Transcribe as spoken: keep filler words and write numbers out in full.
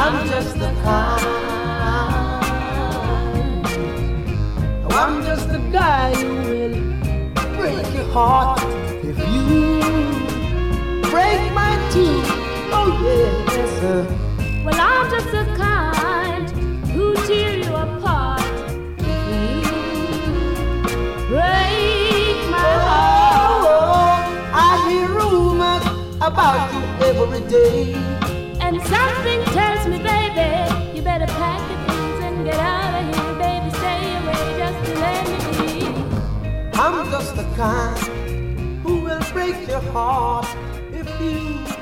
I'm just the kind. Oh, I'm just the guy who will break your heart if you break mine too. Oh yes, sir. Well, I'm just the kind who tear you apart if you break my heart. Oh, I hear rumors about you every day, and something tells me, baby, you better pack your things and get out of here, baby. Stay away just to let me be. I'm just the kind who will break your heart if you